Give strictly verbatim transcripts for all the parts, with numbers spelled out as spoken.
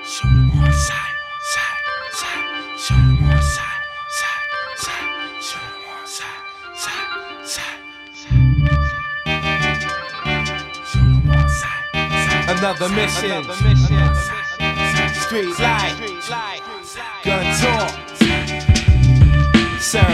Show them on side, side, side. Show them on side, side, side. Show them on side, side, side, side. Show them on side, side. Another mission. Another mission. Street light. Gun talk. Sir, I.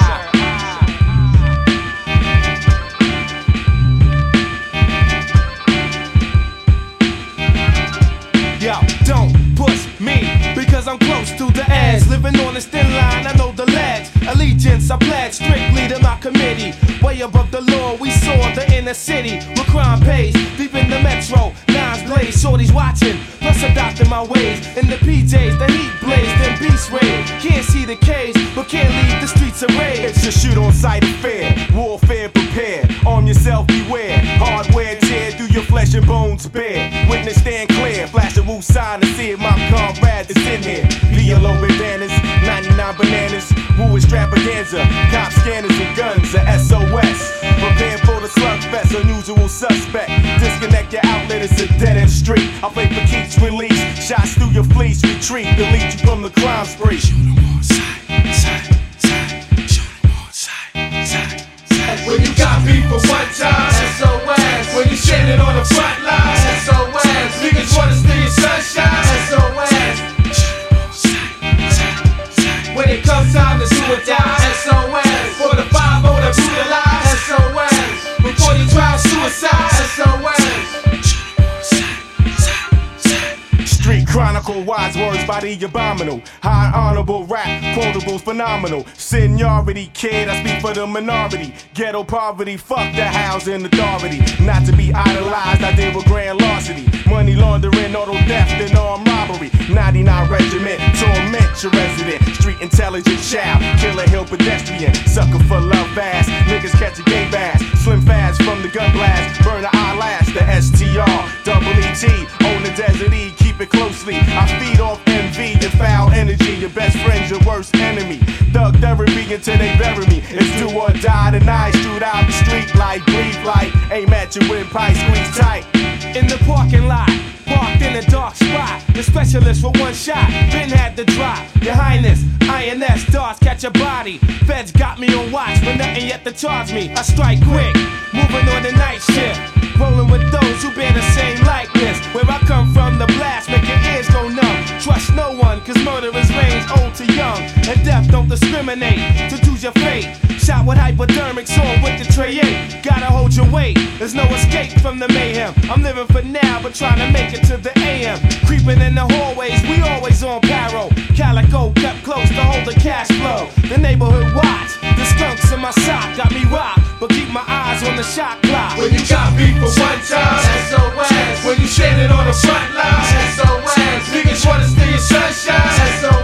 Yo, don't push me, because I'm close to the edge. Living on this thin line, I know the ledge. Allegiance, I pledge strictly to my committee. Way above the law, we saw the inner city. Where crime pays, deep in the metro. Nines blaze, shorties watching, plus adopting my ways. In the P Js, the heat blaze, then beast raid. Can't see the K's, but can't leave the streets of rage. It's a shoot on sight affair, warfare prepared. Arm yourself, beware. Hardware tear through your flesh and bones bare. Witness stand clear, flash a woo sign to see it. My comrade is in here. V L O bandanas, ninety-nine bananas. Woo extravaganza, cop scanners and guns, a S O S. Prepare for the slugfest, unusual suspect. Disconnect your outlet, it's a dead end street. I play for keeps release, shots through your fleece, retreat, delete you from the crime spree. Show them on side, side, side. Show them on side, side, side. When you got beef for one time, S O S. When you standing on the front line, S O S. Niggas wanna steal your sunshine, S O S. When it comes time to do or die, S O S. For the five oh that brutalize, S O S. Before you try suicide, S O S. Street chronicle, wise words by the abominable. High honorable rap, quotables phenomenal. Seniority kid, I speak for the minority. Ghetto poverty, fuck the housing authority. Not to be idolized, I deal with grand larceny. Money laundering, auto theft and armed robbery. ninety-nine regiment, torment your resident. Street intelligent child, killer hill pedestrian. Sucker for love ass, niggas catch a gay bass. Slim fast from the gun blast, burn the eyelash. The S T R, double E T, own the desert E, keep it closely. I feed off envy and foul energy. Your best friend's your worst enemy. Thug therapy until they bury me. It's do or die tonight. Shoot out the street light, breathe light. Aim at your windpipe, squeeze tight. In the parking lot, parked in a dark spot. The specialist for one shot, been had the drop. Your Highness, I N S darts catch a body. Feds got me on watch, but nothing yet to charge me. I strike quick, moving on the night shift. Rolling with those who bear the same likeness. Where I come from, the blast make your ears go numb. Trust no one, cause murderers range old to young. And death don't discriminate, to choose your fate. Shot with hypodermic, sword with the tray eight. Gotta hold your weight, there's no escape from the mayhem. I'm living for now, but trying to make it to the A M. Creeping in the hallways, we always on paro. Calico kept close to hold the cash flow. The neighborhood watch, the skunks in my sock got me rocked, but keep my eyes on the shot clock. When you got beef for one time, S O S. When you standing on the front line, S O S. Niggas wanna steal your sunshine, S O S.